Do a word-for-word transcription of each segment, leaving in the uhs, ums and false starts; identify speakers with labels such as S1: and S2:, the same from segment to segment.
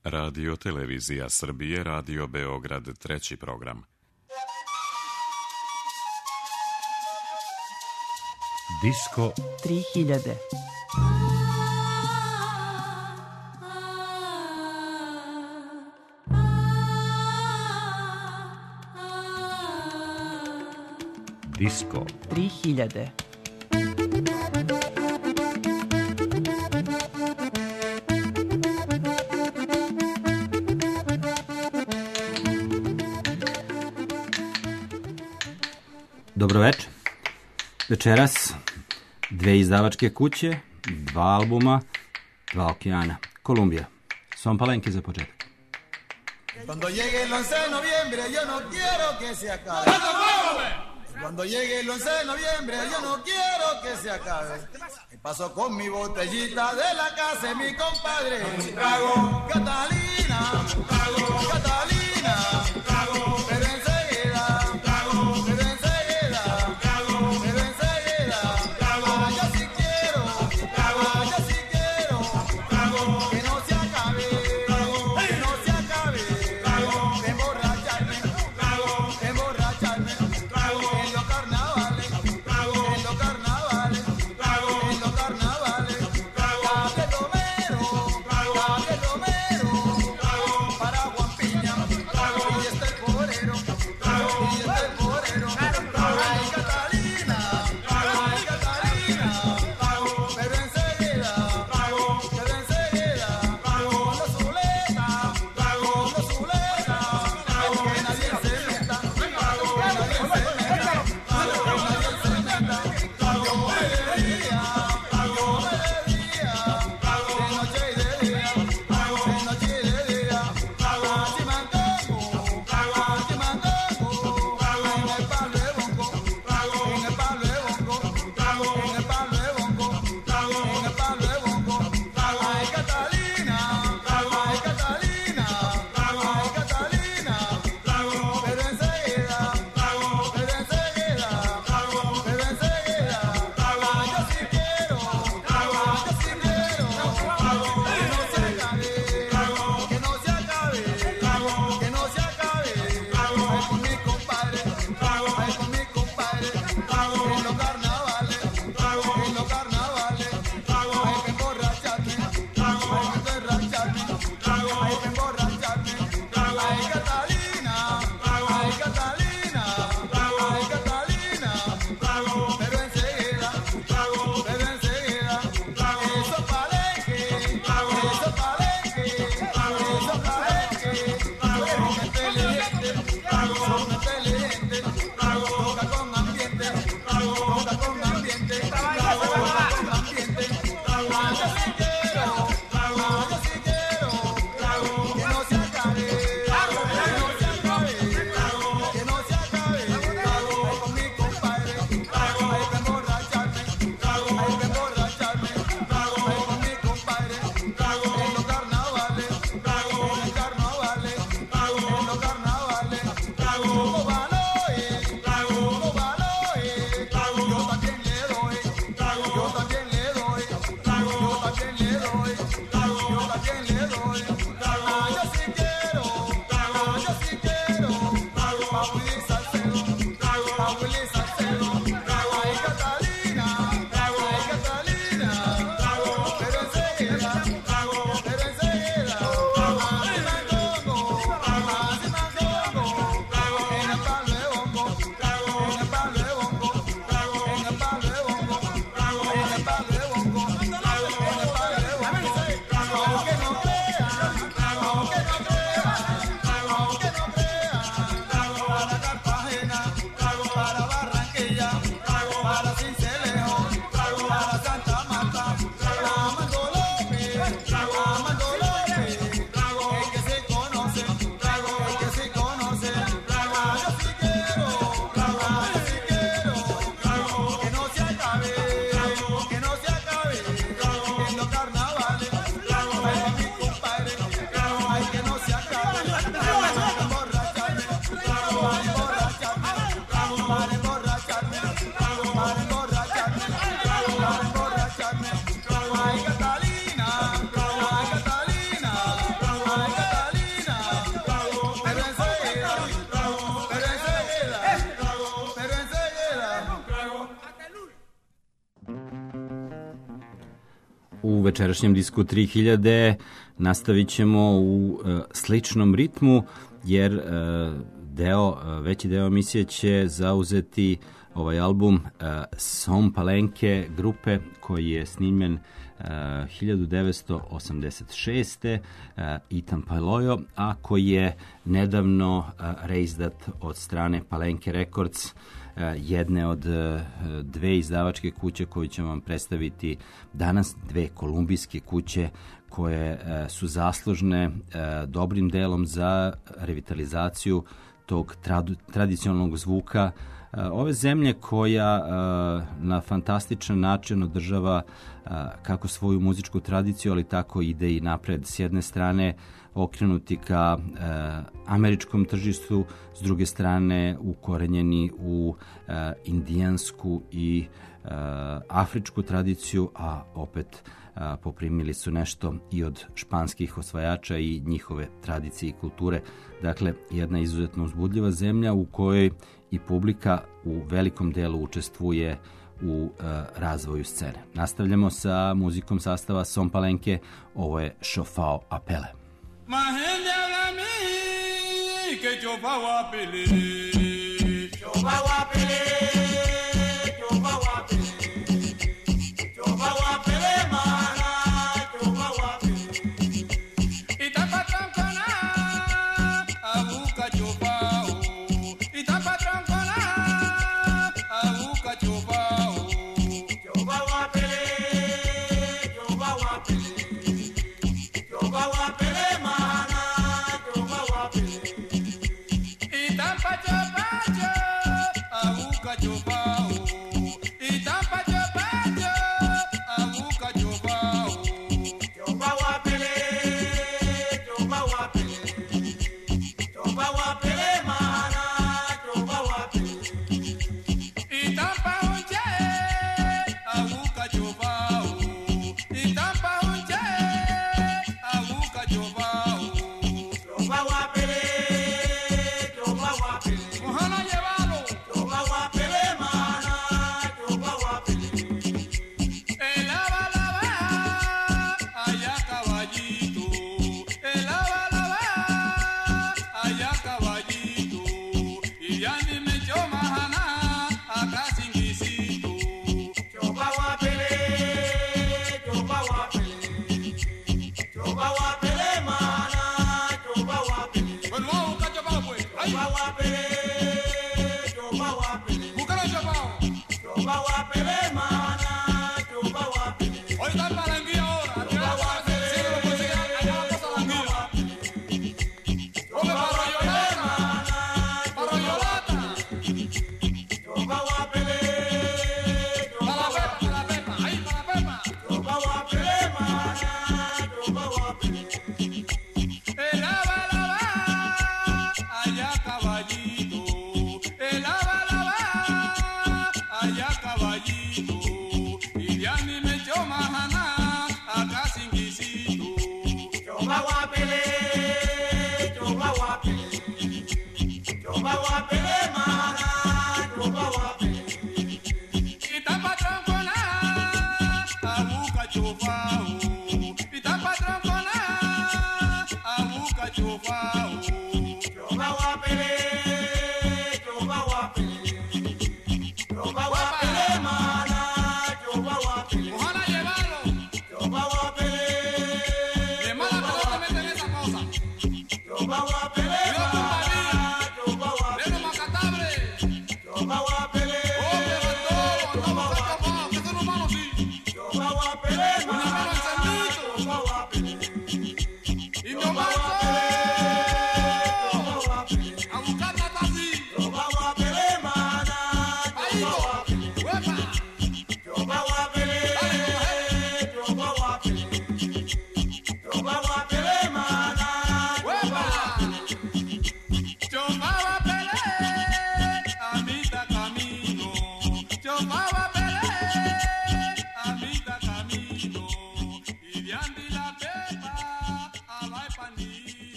S1: Radio Televizija Srbije, Radio Beograd, treći program.
S2: Disko
S3: tri hiljade.
S2: Disko
S3: tri hiljade.
S4: Dobroveče. Večeras dve izdavačke kuće, dva albuma, dva okeana. Kolumbija. Son Palenque za početak.
S5: Cuando llegue el once de noviembre yo no quiero que se acabe. Cuando llegue el once de noviembre yo no quiero que se acabe. Me paso con mi botellita de la casa de mi compadre. Un trago, Catalina, un trago, Catalina, un trago, pero enseguida, un trago, pero enseguida, un trago, pero enseguida, un trago. Ah, yo sí quiero, un trago, yo sí quiero, un trago, que no se acabe, que no se acabe, un trago, de emborracharme, un trago, de emborracharme, un trago, en los carnavales, un trago, en los carnavales, un trago, en los carnavales, un trago, Gabriel Romero, un trago, Gabriel Romero, un trago, para Juan Piña, un trago, y este el porero, un trago, y este el porero, un trago, ay Catalina, un trago, ay Catalina, un trago, pero enseguida, un trago, pero enseguida, un trago, con los zuletas, un trago, con los zuletas, un trago, que nadie se meta, un trago, que nadie se meta, un trago, que nadie se meta, un trago, yo me bebía, un trago, yo me bebía, un trago, de noche y de día, un trago, de noche y de día, un trago, chimangongo, un trago, chimangongo, un trago, en el palo de bongo, un trago, en el palo de bongo, un trago, en el palo de bongo, un trago, en el palo de bongo, un trago, ay Catalina, un trago, ay Catalina, un trago, ay Catalina, un trago, pero enseguida, un trago, pero enseguida, un trago, pero enseguida, un trago, yo sí quiero, un trago, yo sí quiero, un trago, que no se acabe, que no se acabe, que no se acabe, ay con mi compadre, ay con mi compadre, en los carnavales, en los carnavales, hay que emborracharme, hay que emborracharme, hay que emborracharme, ay Catalina, ay Catalina, ay Catalina, pero enseguida, pero enseguida, eso Palenque, eso Palenque, eso Palenque, son inteligentes, son inteligentes, toca con ambiente, toca con ambiente, toca con ambiente, ah, yo sí quiero, ah, yo sí quiero, que no se acabe, que no se acabe, que no se acabe, ay con mi compadre, hay que emborracharme, hay que emborracharme, ay con mi compadre, en los carnavales, en los carnavales, en los carnavales, como Baloe, como Baloe, yo también le doy, yo también le doy, yo también le doy, yo también le doy, ah, yo sí quiero, ah, yo sí quiero, pa' Willy Salcedo, pa' Willy Salcedo, ay Catalina, ay Catalina, pero enseguida, pero enseguida, así mangongo, así mangongo, en el palo de bongo, en el palo de bongo, en el palo de bongo, en el palo de bongo, en el palo de bongo, aunque no crean, aunque no crean, aunque no crean, para Cartagena, para Barranquilla, para Sincelejo, para Santa Marta, Amando López, Amando López, el que se conoce, el que se conoce, ah, yo sí quiero, ah, yo sí quiero, que no se acabe, que no se acabe, en los carnavales, ay con mi compadre, ay que no se acabe, para emborracharme, para emborracharme, para emborracharme, para emborracharme, para emborracharme, ay Catalina,
S4: u večerašnjem disku tri hiljade nastavit ćemo u e, sličnom ritmu, jer e, deo, e, veći deo emisije će zauzeti ovaj album e, Som Palenke grupe koji je snimljen e, hiljadu devetsto osamdeset šeste. E, Itan Palojo, a koji je nedavno e, reizdat od strane Palenke Records, jedne od dve izdavačke kuće koju ćemo vam predstaviti danas, dve kolumbijske kuće koje su zaslužne dobrim delom za revitalizaciju tog tradu, tradicionalnog zvuka ove zemlje koja na fantastičan način održava kako svoju muzičku tradiciju, ali tako ide i napred. S jedne strane okrenuti ka e, američkom tržištu, s druge strane ukorenjeni u e, indijansku i e, afričku tradiciju, a opet e, poprimili su nešto i od španskih osvajača i njihove tradicije i kulture. Dakle, jedna izuzetno uzbudljiva zemlja u kojoj i publika u velikom delu učestvuje u e, razvoju scene. Nastavljamo sa muzikom sastava Som Palenke, ovo je Chofao Apele.
S6: Ma gente habla a mí que yo voy a pelear, yo voy a pelear, yo voy a pelear, yo voy a pelear, mana, yo voy a pelear. Y tan patrón con a busca chopao, y tan patrón con a busca chopao, yo voy a pelear, yo voy a pelear, yo voy a pelear.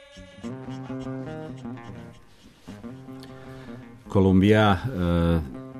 S4: Kolumbija, e,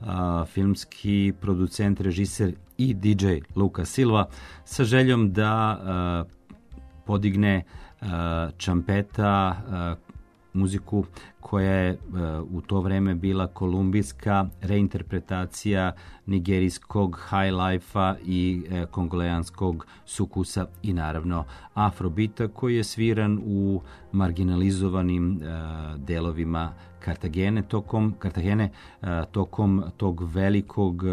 S4: a, filmski producent, režiser i D J Luka Silva, sa željom da a, podigne a, Champeta, a, muziku koja je u to vreme bila kolumbijska reinterpretacija nigerijskog high life-a i kongolejanskog sukusa i naravno afrobita koji je sviran u marginalizovanim delovima Kartagene tokom, Kartagene, tokom tog velikog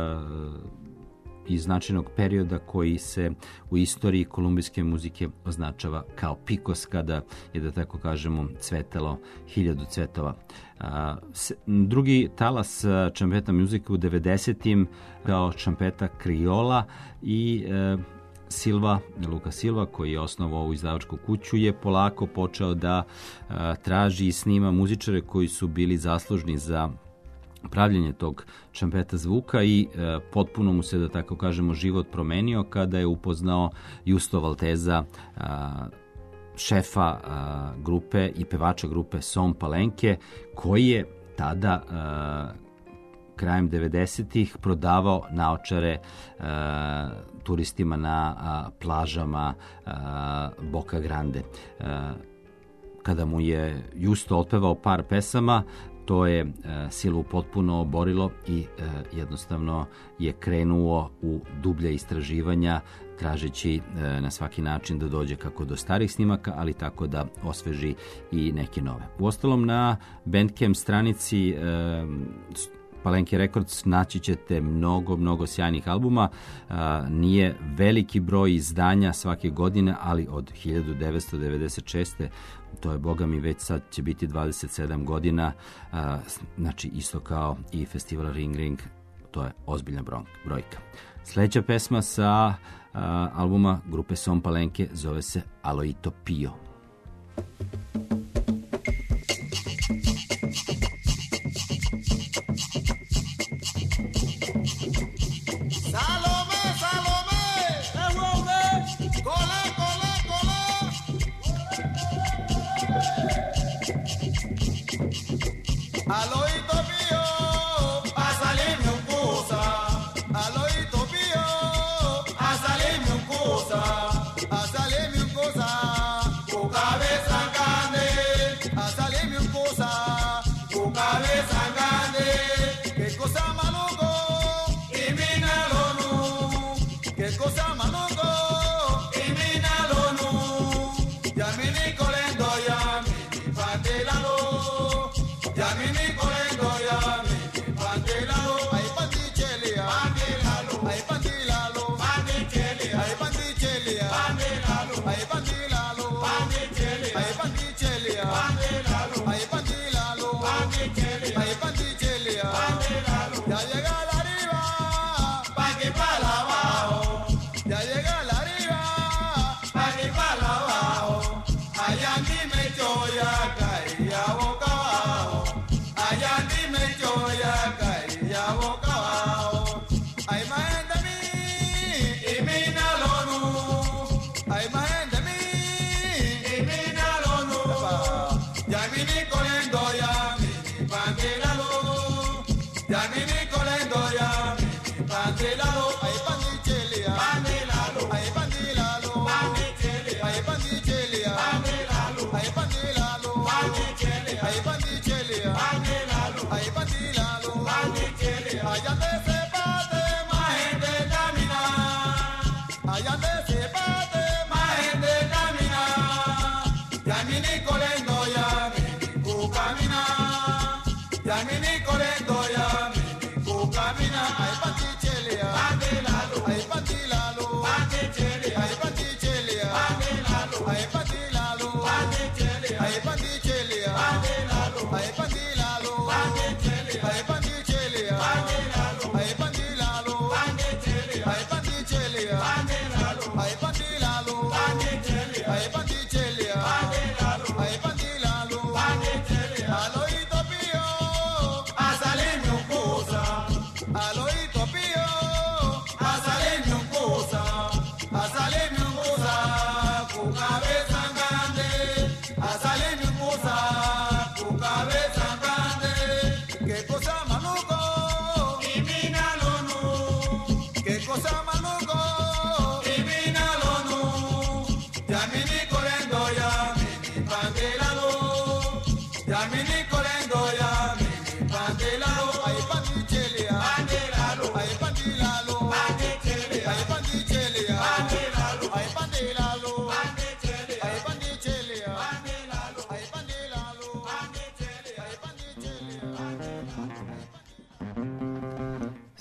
S4: i značajnog perioda koji se u istoriji kolumbijske muzike označava kao pikos, kada je, da tako kažemo, cvetalo hiljadu cvetova. Drugi talas champeta muzike u devedesetim kao champeta kriola i Silva, Luka Silva, koji je osnovao ovu izdavačku kuću, je polako počeo da traži i snima muzičare koji su bili zaslužni za pravljenje tog champeta zvuka i e, potpuno mu se, da tako kažemo, život promenio kada je upoznao Justo Valteza, a, šefa a, grupe i pevača grupe Son Palenque, koji je tada a, krajem devedesetih prodavao naočare a, turistima na a, plažama a, Boca Grande. A, kada mu je Justo otpevao par pesama, to je e, Silvu potpuno oborilo i e, jednostavno je krenuo u dublja istraživanja, tražeći e, na svaki način da dođe kako do starih snimaka, ali tako da osveži i neke nove. Uostalom, na Bandcamp stranici e, Palenque Records naći ćete mnogo, mnogo sjajnih albuma. A, nije veliki broj izdanja svake godine, ali od hiljadu devetsto devedeset šeste. to je, boga mi, već sad će biti dvadeset sedam godina, a, znači isto kao i festival Ring Ring, to je ozbiljna brojka. Sljedeća pesma sa a, albuma grupe Son Palenque zove se Aloito Pio.
S5: Aloito Pio, a salirme un cosa. Aloito Pio, a salirme un cosa. A salirme un cosa. Tu cabeza grande, a salirme un cosa. Tu cabeza grande. Qué cosa maluco, y míralo nu. Qué cosa maluco, y míralo nu. Ya mi Nicolendo, ya mi pantelalo. Ya mi Nicolendo, ya mi pantelalo. Ay pantichelia, pantelalo. Ay pantilalo, pantichelia. Ay pantichelia, pantelalo. Ay pantilalo, pantichelia. Ay pantichelia, pantelalo. Ay pantilalo, pantichelia. Ay pantichelia, pantelalo. Ya llega la arriba, pa' que pa' la abajo. Ya llega la arriba, pa' que pa' la abajo. Allá ni me choya, caía boca abajo. Allá dime yo ya caía boca abajo. Hay más gente mí y míralo nu. Hay más gente mí y míralo nu. Ya mi Nicolendo, ya mi pantelalo. Ya mi Nicolendo, ya mi pantelalo. Hay pantichelia, pantelalo. Hay pantilalo, pantichelia. Hay pantichelia, pantelalo. Hay pantilalo, pantichelia. Hay pantichelia, pantelalo. Hay pantilalo, pantichelia. Allá te se bate, más gente camina. Allá te se bate, más gente camina. Ya mi Nicolendo, ya mi Nico camina. Ya mi Nicolendo, ya mi Nico camina. Hay pantichelia, pantelalo. Hay pantilalo, pantichelia. Hay pantichelia, pantelalo. Hay pantilalo, pantichelia. Hay pantichelia, pantelalo. Hay pantilalo, pantichelia. Hay pantichelia, pantelalo. Hay pantilalo, pantichelia. Hay pantichelia, pantelalo. Hay pantilalo, pantichelia. Hay pantichelia, pantelalo. Hay pantilalo, pantichelia. Aloito Pio, a salirme un cosa. Aloito Pio, a salirme un cosa. A salirme un cosa. Con cabeza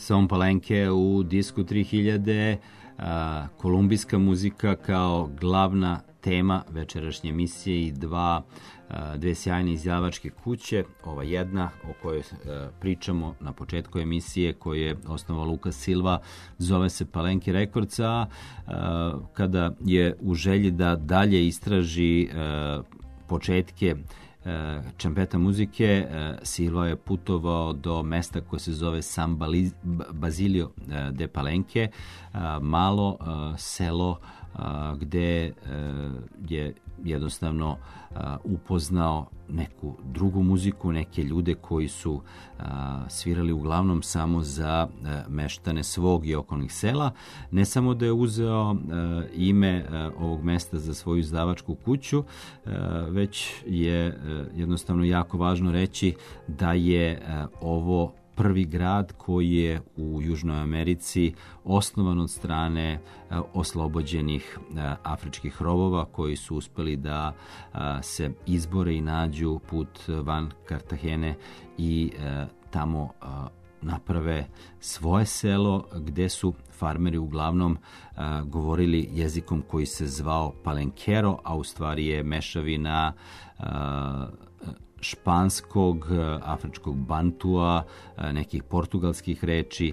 S4: Son Palenke u Disku tri hiljade, a, kolumbijska muzika kao glavna tema večerašnje emisije i dva, a, dve sjajne izdavačke kuće. Ova jedna o kojoj a, pričamo na početku emisije, koju je osnovao Lucas Silva, zove se Palenke Records, a a, kada je u želji da dalje istraži a, početke čampeta muzike, Silva je putovao do mesta koje se zove San Basilio de Palenque, malo selo gde je jednostavno upoznao neku drugu muziku, neke ljude koji su svirali uglavnom samo za meštane svog i okolnih sela. Ne samo da je uzeo ime ovog mesta za svoju izdavačku kuću, već je jednostavno jako važno reći da je ovo prvi grad koji je u Južnoj Americi osnovan od strane oslobođenih afričkih robova koji su uspeli da se izbore i nađu put van Kartagene i tamo naprave svoje selo gde su farmeri uglavnom a, govorili jezikom koji se zvao Palenkero, a u stvari je mešavina a, španskog, afričkog bantua, nekih portugalskih reči,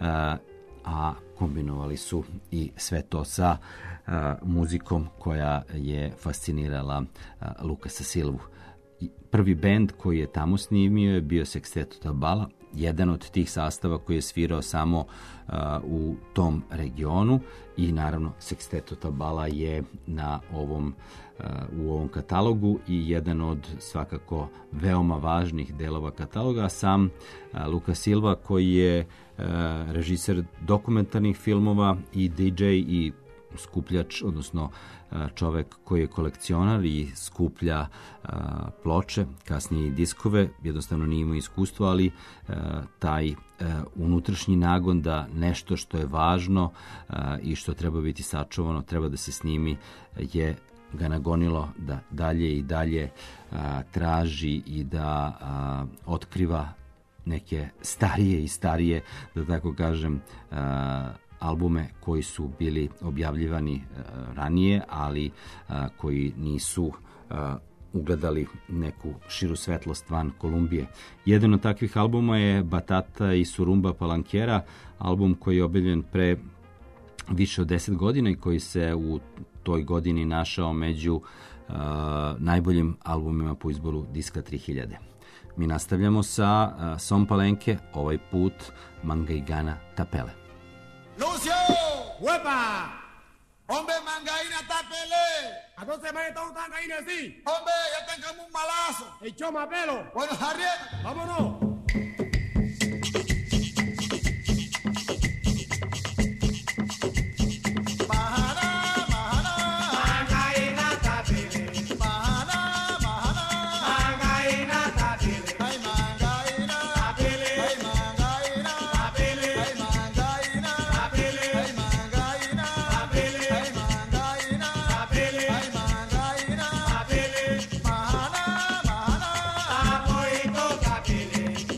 S4: a kombinovali su i sve to sa muzikom koja je fascinirala Lucasa Silvu. Prvi bend koji je tamo snimio je bio Sexteto Tabala, jedan od tih sastava koji je svirao samo uh, u tom regionu i naravno Sexteto Tabala je na ovom, uh, u ovom katalogu i jedan od svakako veoma važnih delova kataloga, a sam uh, Lucas Silva koji je uh, režiser dokumentarnih filmova i D J i skupljač, odnosno čovek koji je kolekcionar i skuplja a, ploče, kasnije i diskove, jednostavno nije imao iskustvo, ali a, taj a, unutrašnji nagon da nešto što je važno a, i što treba biti sačuvano, treba da se snimi, je ga nagonilo da dalje i dalje a, traži i da a, otkriva neke starije i starije, da tako kažem, a, albume koji su bili objavljivani uh, ranije, ali uh, koji nisu uh, ugledali neku širu svetlost van Kolumbije. Jedan od takvih albuma je Batata i Surumba Palankera, album koji je objavljen pre više od deset godina i koji se u toj godini našao među uh, najboljim albumima po izboru Diska tri hiljade. Mi nastavljamo sa uh, Son Palenke, ovaj put Mangaigana Tapele.
S5: Lucio,
S6: ¡Huepa!
S5: hombre, mangaína, tapele.
S6: ¿A dónde me está un tangaína así?
S5: Hombre, ya tengamos un malazo.
S6: ¡Echó más pelo!
S5: Bueno, Harriet.
S6: ¡Vámonos!
S5: Mahana, mahana, mahana, mahana,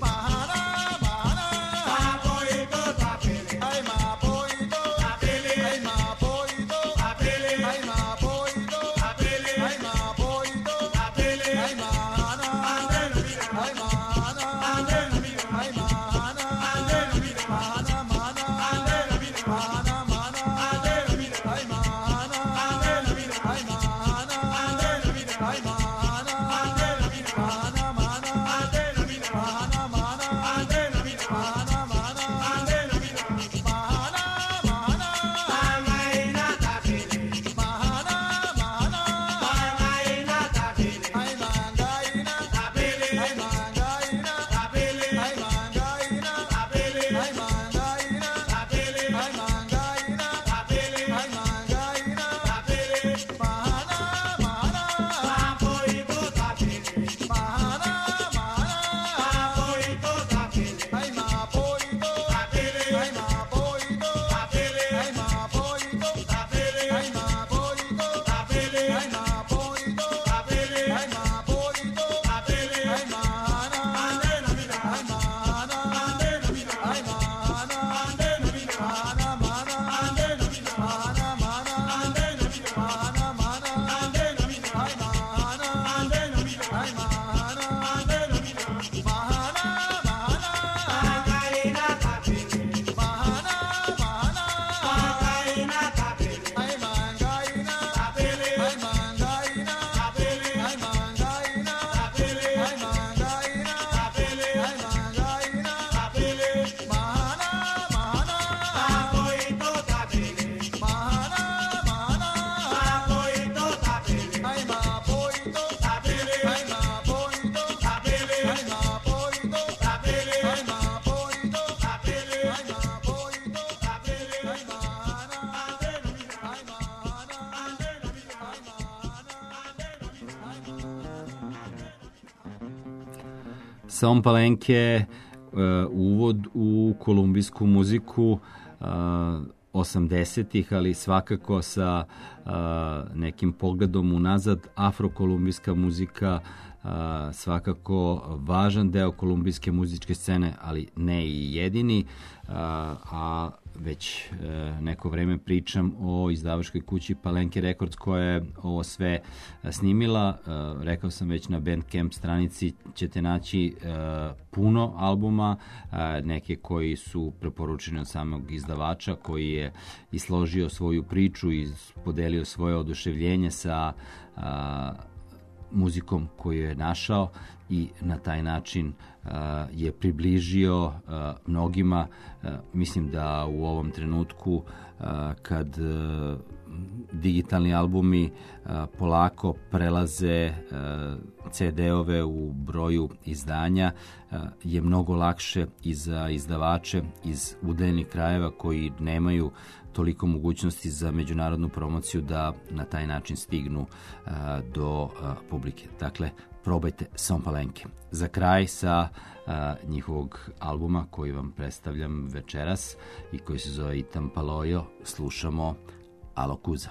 S4: Som Palenke, uh, uvod u kolumbijsku muziku uh, osamdesetih, ali svakako sa uh, nekim pogledom unazad. Afrokolumbijska muzika uh, svakako važan deo kolumbijske muzičke scene, ali ne i jedini, uh, a već uh, neko vreme pričam o izdavačkoj kući Palenke Records koja je ovo sve snimila. Uh, rekao sam već, na Bandcamp stranici ćete naći uh, puno albuma, uh, neke koji su preporučeni od samog izdavača koji je isložio svoju priču i podelio svoje oduševljenje sa uh, muzikom koju je našao i na taj način uh, je približio uh, mnogima. Uh, mislim da u ovom trenutku uh, kad uh, digitalni albumi uh, polako prelaze uh, ce de ove u broju izdanja, uh, je mnogo lakše i za izdavače iz udaljenih krajeva koji nemaju toliko mogućnosti za međunarodnu promociju da na taj način stignu uh, do uh, publike. Dakle, probajte Som Palenke. Za kraj sa uh, njihovog albuma koji vam predstavljam večeras i koji se zove Itam Paloyo, slušamo Alokuza.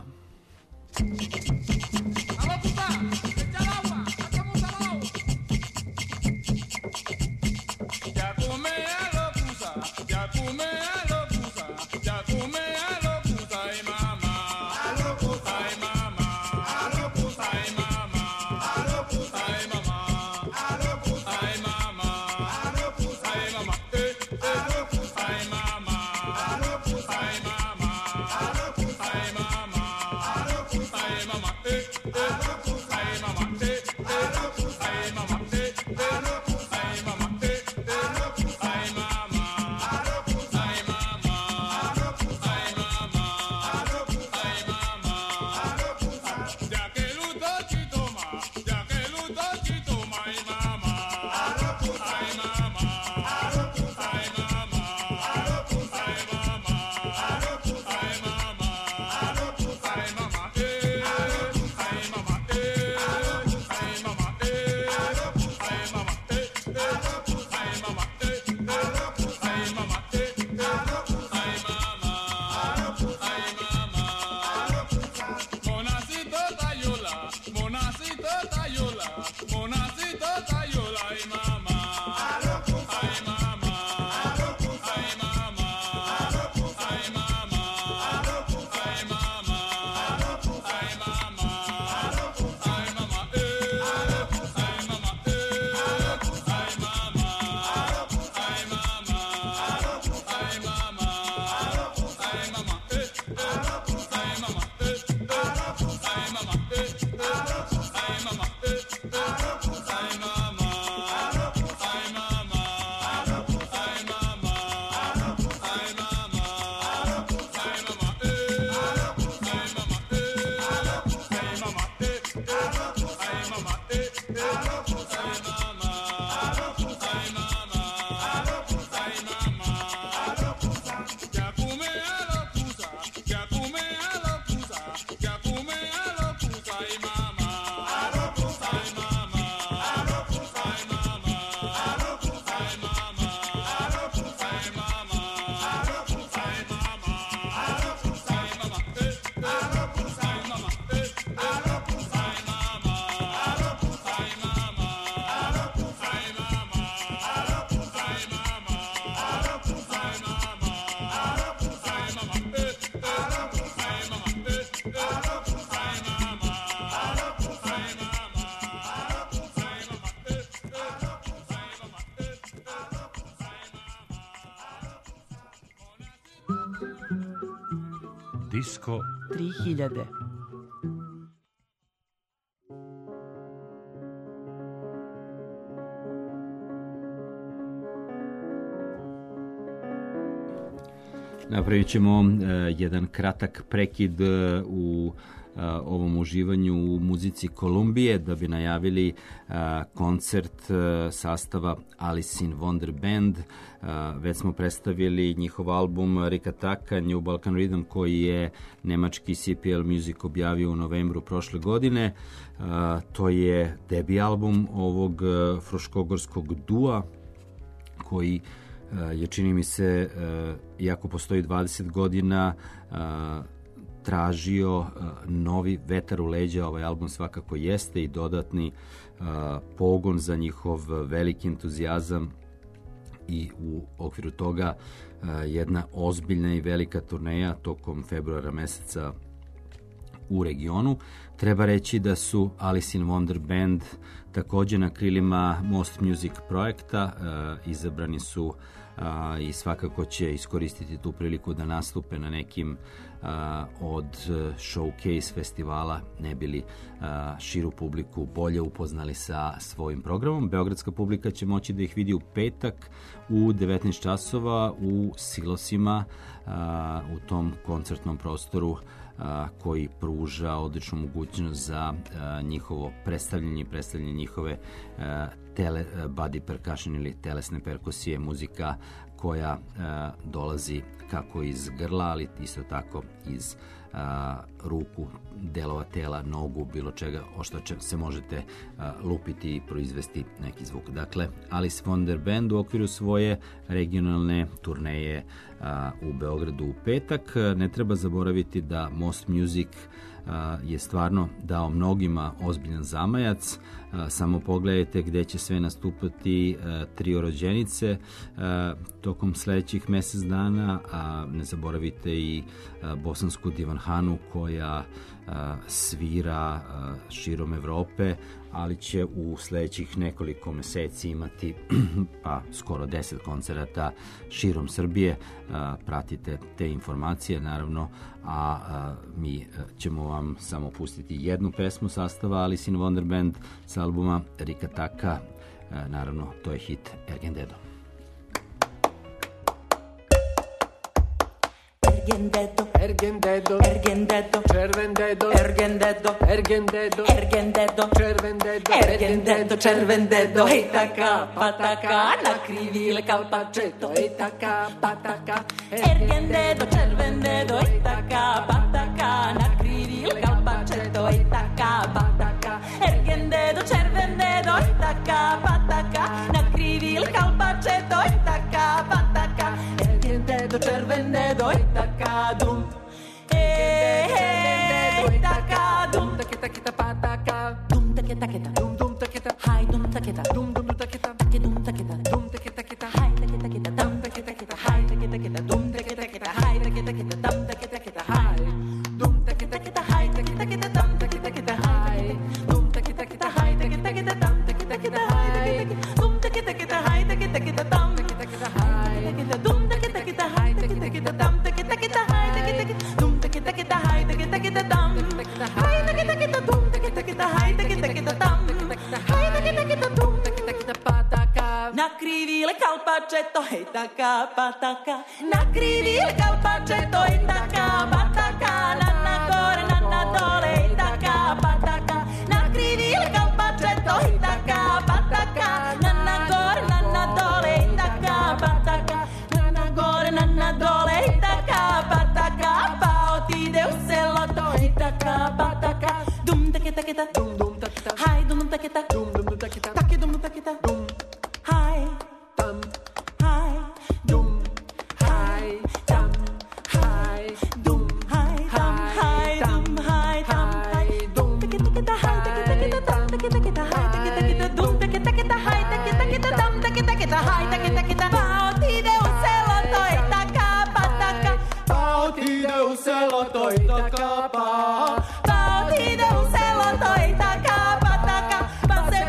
S2: Disko
S3: tri hiljade.
S4: Napravit ćemo uh, jedan kratak prekid uh, u ovom uživanju u muzici Kolumbije da bi najavili koncert sastava Alice in Wonder Band. Već smo predstavili njihov album Rikataka, New Balkan Rhythm, koji je nemački C P L Music objavio u novembru prošle godine. To je debi album ovog fruškogorskog dua koji je, čini mi se, iako postoji dvadeset godina, tražio novi vetar u leđa. Ovaj album svakako jeste i dodatni pogon za njihov veliki entuzijazam i u okviru toga jedna ozbiljna i velika turneja tokom februara meseca u regionu. Treba reći da su Alice in Wonder Band također na krilima Most Music projekta, izabrani su i svakako će iskoristiti tu priliku da nastupe na nekim od showcase festivala, ne bili širu publiku bolje upoznali sa svojim programom. Beogradska publika će moći da ih vidi u petak u devetnaest časova u Silosima, u tom koncertnom prostoru koji pruža odličnu mogućnost za njihovo predstavljanje i predstavljanje njihove tele, body percussion ili telesne perkusije, muzika koja dolazi kako iz grla, ali isto tako iz a, ruku, delova tela, nogu, bilo čega o što se možete a, lupiti i proizvesti neki zvuk. Dakle, Alice Wonder Band u okviru svoje regionalne turneje a, u Beogradu u petak. Ne treba zaboraviti da Most Music a, je stvarno dao mnogima ozbiljan zamajac. A, samo pogledajte gde će sve nastupati a, trio rođenice a, tokom sledećih mesec dana, a ne zaboravite i a, bosansku divanhanu koja a, svira a, širom Evrope, ali će u sledećih nekoliko meseci imati pa skoro deset koncerata širom Srbije. A, pratite te informacije naravno, a, a mi ćemo vam samo pustiti jednu pesmu sastava Alice in Wonder Band sa albuma Rikataka, a, naravno to je hit Ergendedo.
S7: Ergendedo, Ergendedo, Ergendedo, Cervendedo, Ergendedo, Ergendedo, Ergendedo, Cervendedo, Ergendedo, Cervendedo, e taka, pataka, na krivile calpacetto, e taka, pataka, Ergendedo, Cervendedo, e taka, pataka, na krivile calpacetto, e taka, pataka, Ergendedo, Cervendedo, e taka, pataka, na krivile calpacetto, e taka, pataka, Ergendedo, Cervendedo, e taka, dum, e taka, dum, taketa, kita, pataka, dum, taketa, kita, dum, dum, taketa, hai, dum, taketa, dum, dum, taketa, taki, dum, taketa, dum, taketa, kita, hai, taketa, kita, dum, taketa, kita, hai, taketa, kita, dum, taketa, kita, hai, taketa, kita, dum, taketa, kita, hai, dum, taketa, kita, hai, taketa, kita, dum, taketa, kita, hai, dum, taketa, kita, hai, taketa, kita, dum, taketa, kita, hai, dum, taketa, kita, hai, taketa, kita, dum, taketa, kita, hai, dum, taketa, kita, hai, taketa, kita, dum, taketa, kita, hai, dum, taketa, kita, hai, taketa, kita, dum, hai, taketa, kita, dum, taketa, kita, hai, taketa, kita, dum, hai, taketa, kita, dum, taketa, kita, pataka, na krivile calpacetto, e taka, pataka, na krivile calpacetto, e taka, pataka, nanna gore, nanna dole, e taka, pataka, na krivile calpacetto, e taka, pataka, nanna gore, nanna dole, e taka, pataka, nanna gore, nanna dole, e taka, pataka, pao ti deu selato, e taka, pataka, dum, taketa, kita, dum, dum, taketa, hai, dum, taketa, dum, dum, taketa, taki, dum, taketa, dum, hai, tam, hai, dum, hai, tam, hai, dum, hai, tam, hai, dum, hai, tam, hai, dum, taketa, kita, hai, taketa, kita, tam, taketa, kita, hai, taketa, kita, dum, taketa, kita, hai, taketa, kita, tam, taketa, kita, hai, taketa, kita, pao ti deu selato, e taka, pataka, pao ti deu selato, e taka, pa, pao ti deu selato, e taka, pataka, pa se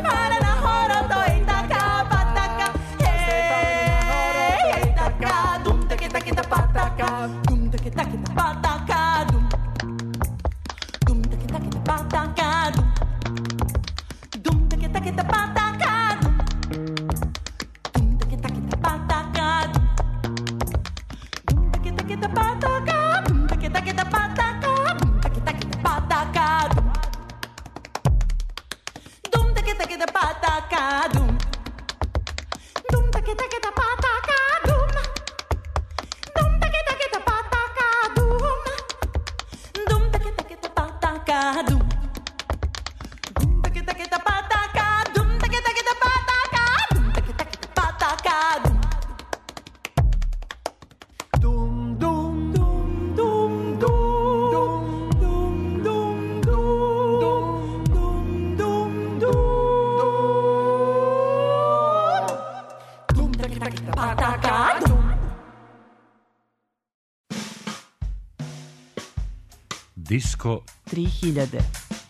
S2: Disko
S3: tri hiljade.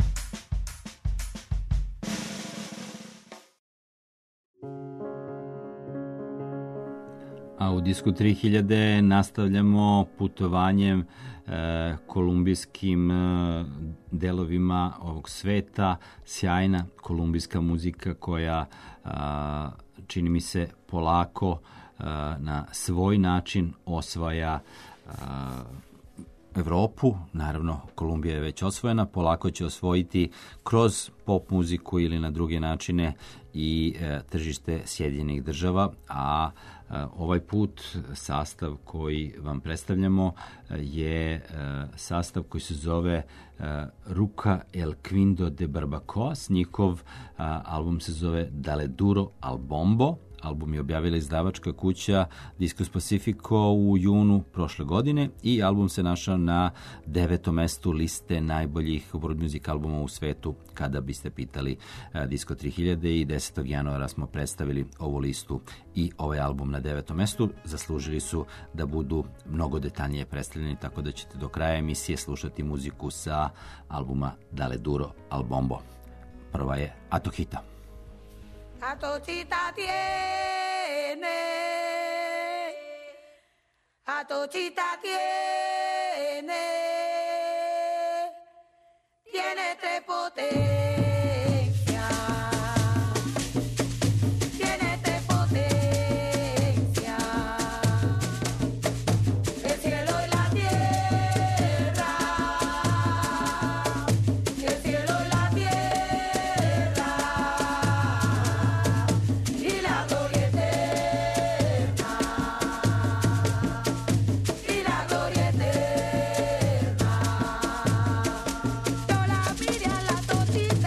S4: A u Disku tri hiljade nastavljamo putovanjem e, kolumbijskim e, delovima ovog sveta. Sjajna kolumbijska muzika koja a, čini mi se polako a, na svoj način osvaja a, Evropu. Naravno, Kolumbija je već osvojena, polako će osvojiti kroz pop muziku ili na druge načine i e, tržište Sjedinjenih država, a e, ovaj put sastav koji vam predstavljamo je e, sastav koji se zove e, Ruca El Quindo de Barbacoas. Njihov e, album se zove Dale Duro al Bombo. Album je objavila izdavačka kuća Discos Pacifico u junu prošle godine i album se našao na devetom mestu liste najboljih world music albuma u svetu kada biste pitali Disco tri hiljade i desetog januara smo predstavili ovu listu i ovaj album na devetom mestu. Zaslužili su da budu mnogo detaljnije predstavljeni, tako da ćete do kraja emisije slušati muziku sa albuma Dale Duro al Bombo. Prva je Atohita.
S8: Atochita tiene, Atochita tiene, tiene tres potencias, tiene tres potencias, el cielo y la tierra, el cielo y la tierra.
S9: Totita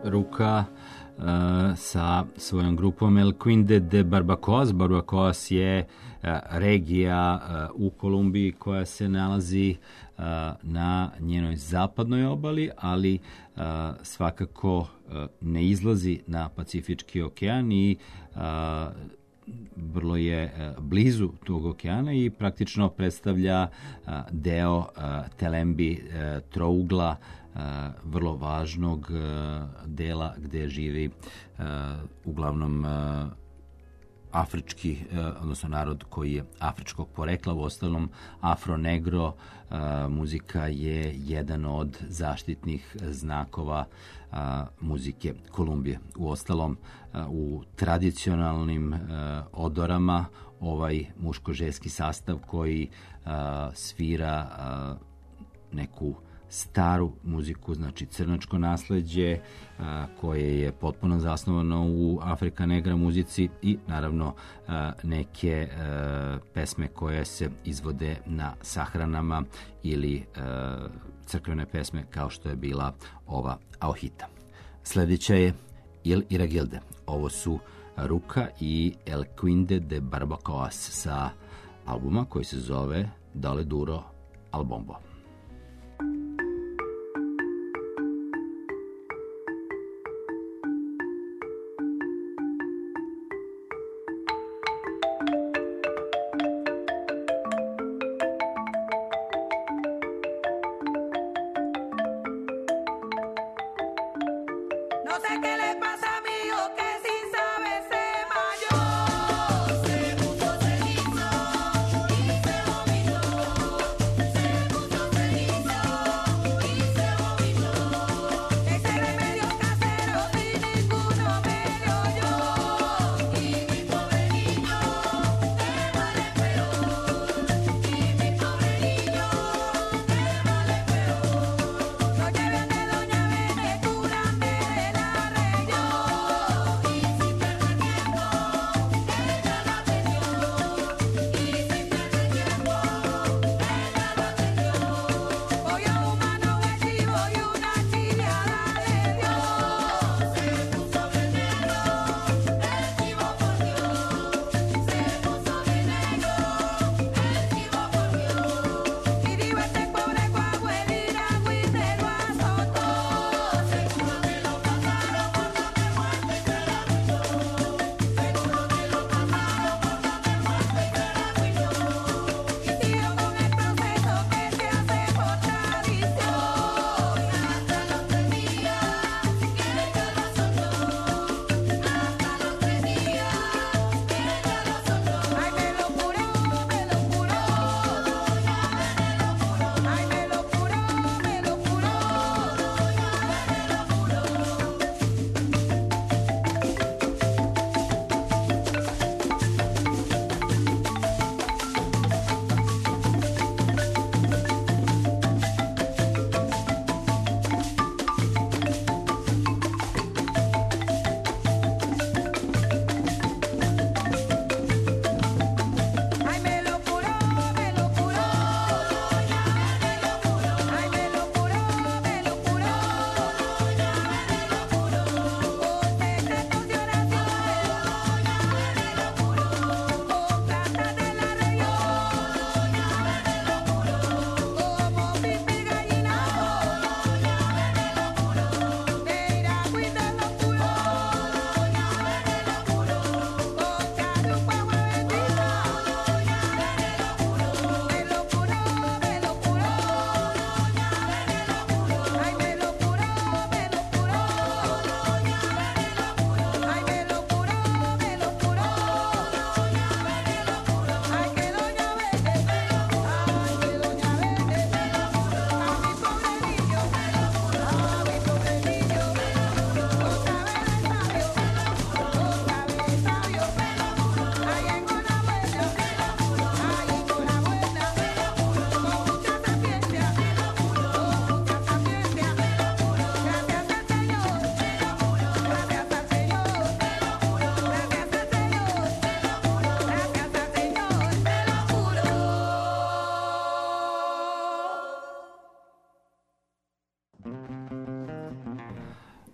S4: Ruka uh, sa svojom grupom El Quinde de Barbacos. Barbacos je uh, regija uh, u Kolumbiji koja se nalazi uh, na njenoj zapadnoj obali, ali uh, svakako uh, ne izlazi na Pacifički okean i uh, vrlo je blizu tog okeana i praktično predstavlja deo Telembi trougla, vrlo važnog dela gde živi uglavnom afrički, odnosno narod koji je afričkog porekla. U ostalom, afro-negro muzika je jedan od zaštitnih znakova muzike Kolumbije. U ostalom, u tradicionalnim odorama ovaj muško-ženski sastav koji svira neku staru muziku, znači crnačko nasleđe, a, koje je potpuno zasnovano u Afrika Negra muzici i naravno a, neke a, pesme koje se izvode na sahranama ili a, crkvene pesme kao što je bila ova Aohita. Sljedeća je Il Iragilde. Ovo su Ruka i El Quinde de Barbacos sa albuma koji se zove Dale Duro al Bombo.
S8: No sé qué le pasa a mi hijo que sin saber se mayor. Se puso cenizo y se vomitó. Se puso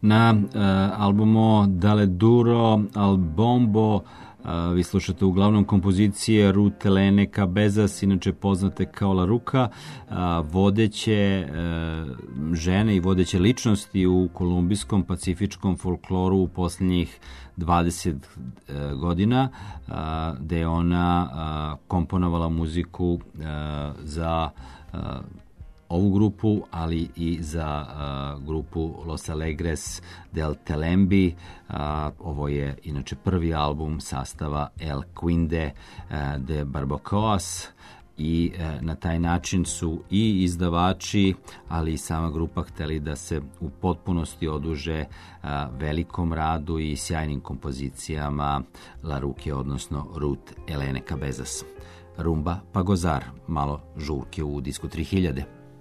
S4: Na uh, albumu Dale Duro al Bombo uh, vi slušate uglavnom kompozicije Ruth Helene Cabezas, inače poznate kao La Ruka, uh, vodeće uh, žene i vodeće ličnosti u kolumbijskom pacifičkom folkloru u posljednjih dvadeset uh, godina, uh, gde je ona uh, komponovala muziku uh, za uh, ovu grupu, ali i za uh, grupu Los Alegres del Telembi. Uh, ovo je inače prvi album sastava El Quinde uh, de Barbacoas i uh, na taj način su i izdavači, ali i sama grupa hteli da se u potpunosti oduže uh, velikom radu i sjajnim kompozicijama La Ruke, odnosno Ruth Helene Cabezas. Rumba pa gozar, malo žurke u disku tri hiljade.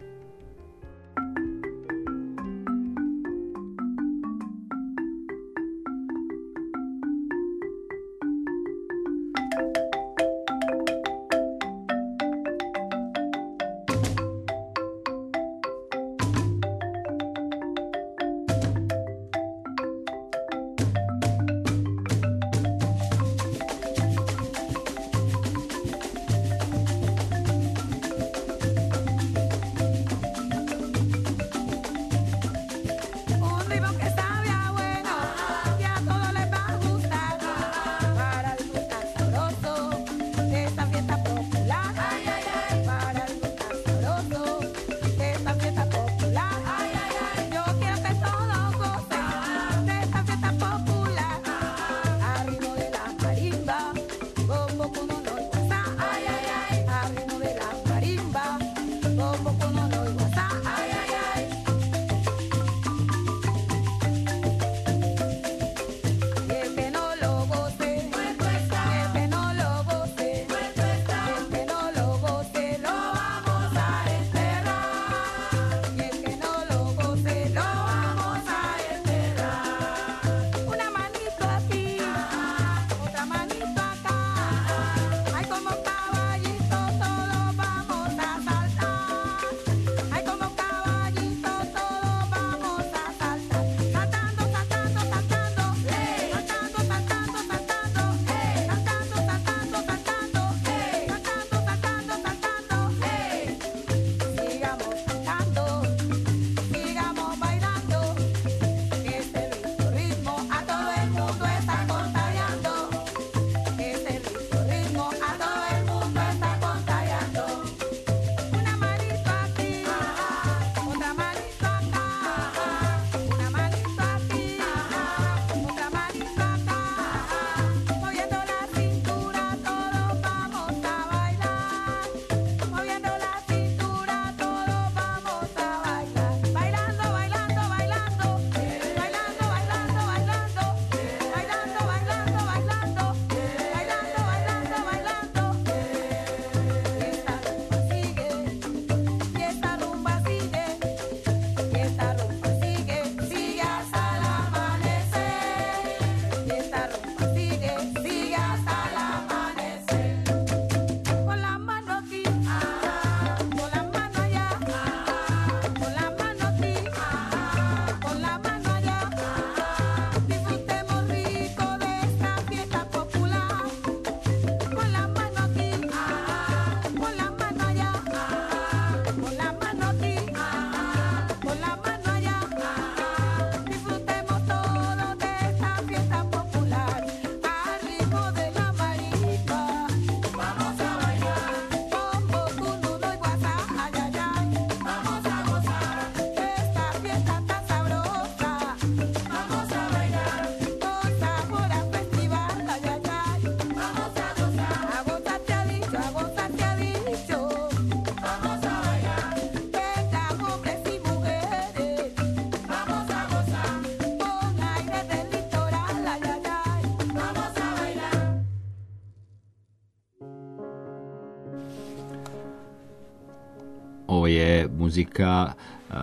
S4: Ovo je muzika uh,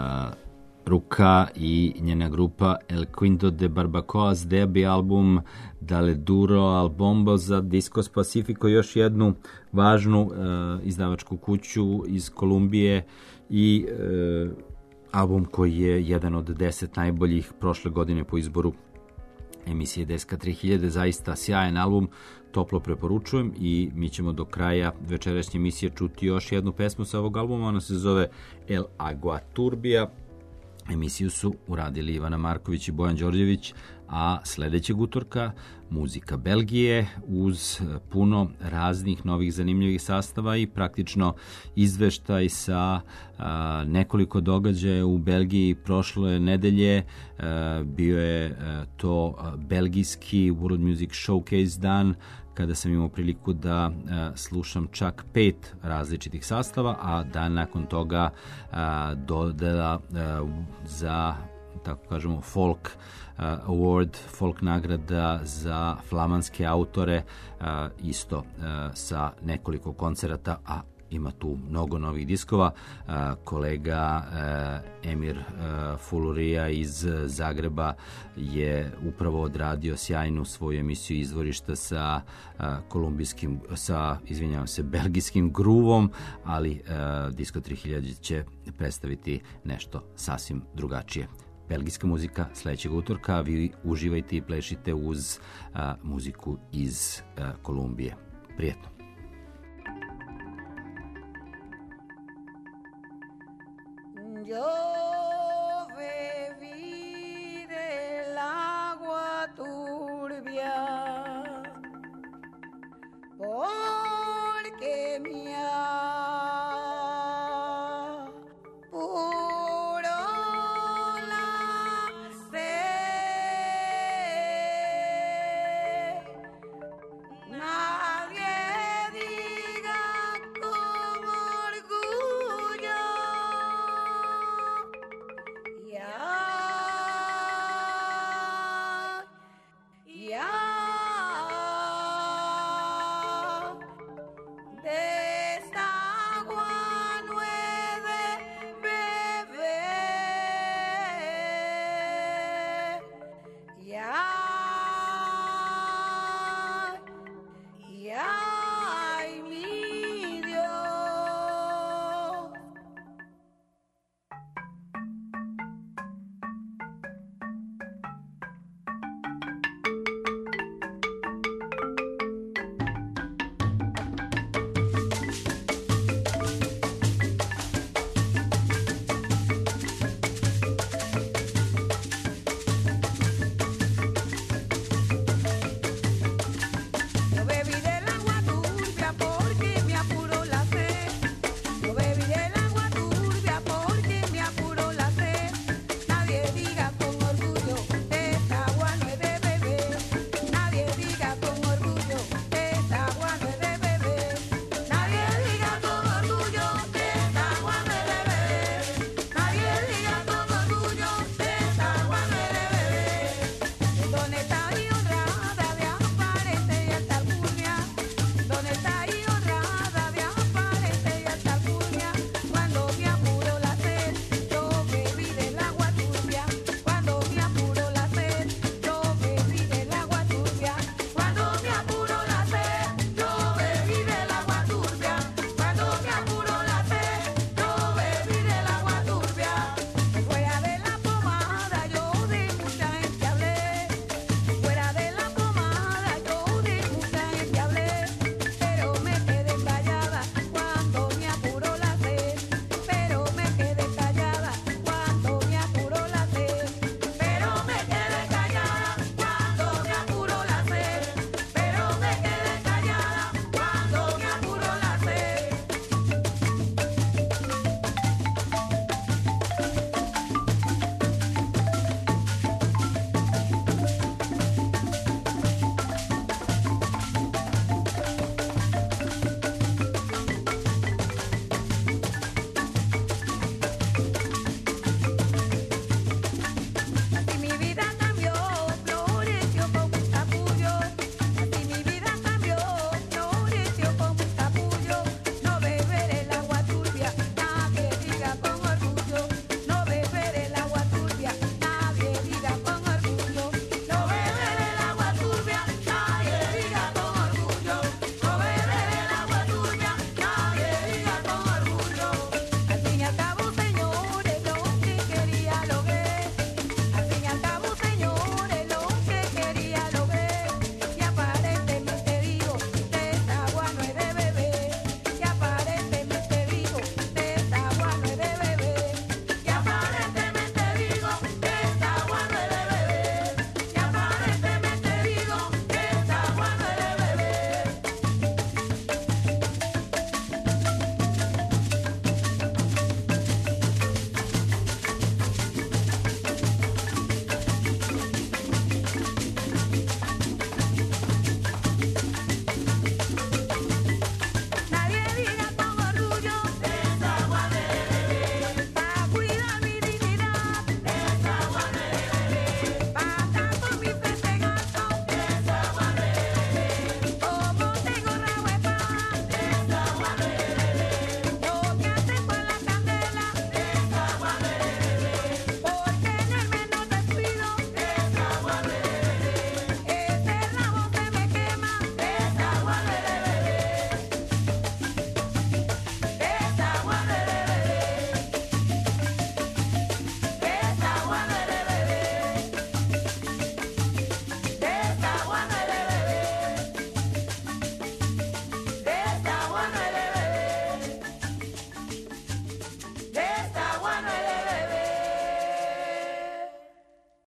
S4: Ruka i njena grupa El Quinto de Barbacoas, debi album Dale Duro al Bombo za Discos Pacifico, još jednu važnu uh, izdavačku kuću iz Kolumbije i uh, album koji je jedan od deset najboljih prošle godine po izboru emisije Deska tri hiljade, zaista sjajan album, toplo preporučujem i mi ćemo do kraja večerašnje emisije čuti još jednu pesmu sa ovog albuma, ona se zove El Agua Turbia. Emisiju su uradili Ivana Marković i Bojan Đorđević, a sledećeg utorka muzika Belgije uz puno raznih novih zanimljivih sastava i praktično izveštaj sa a, nekoliko događaja u Belgiji prošle nedelje. A, bio je a, to a, belgijski World Music Showcase dan, kada sam imao priliku da a, slušam čak pet različitih sastava, a dan nakon toga a, dodela a, za, tako kažemo, folk uh, award, folk nagrada za flamanske autore, uh, isto uh, sa nekoliko koncerata, a ima tu mnogo novih diskova. Uh, kolega uh, Emir uh, Fulurija iz Zagreba je upravo odradio sjajnu svoju emisiju izvorišta sa uh, kolumbijskim, sa, izvinjavam se, belgijskim gruvom, ali uh, Disko tri hiljade će predstaviti nešto sasvim drugačije. Belgijska muzika sledećeg utorka, vi uživajte i plešite uz a, muziku iz a, Kolumbije. Prijetno.